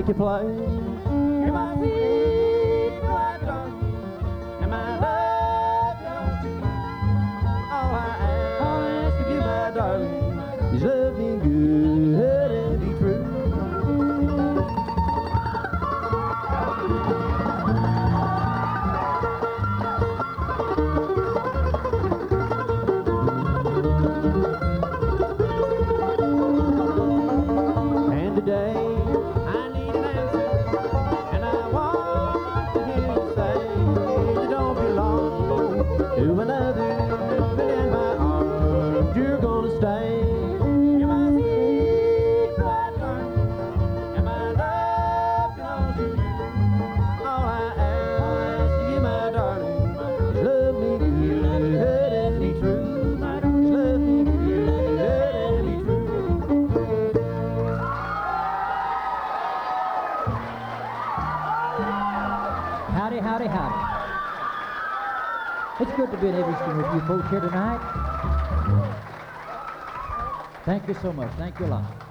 make you play. You're my sweet black darling, and my love belongs to you. All I ask of you, my darling, is love me good and be true. And today I need an answer, and I want to hear you say you don't belong to another, but in my arms you're gonna stay. You're my sweet bright darling, and my love belongs to you. All I ask of you, my darling, is love me good and be true. Just love me good and be true. Howdy, howdy, howdy. It's good to be in Evanston with you folks here tonight. Thank you so much. Thank you a lot.